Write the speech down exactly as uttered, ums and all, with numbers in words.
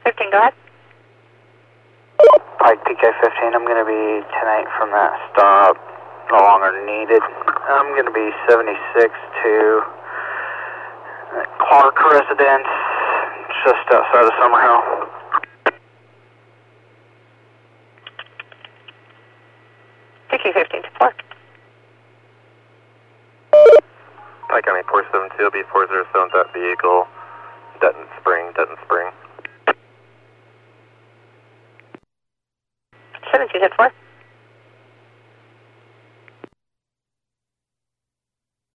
fifteen, go ahead. Pike P K fifteen, I'm going to be ten eight from that stop. No longer needed. I'm going to be seventy-six to Clark Residence, just outside of Summerhill. P K fifteen to Clark. Pike County four seven two, B four zero seven, that vehicle, Dutton Spring, Dutton Spring. seventeen to Clark.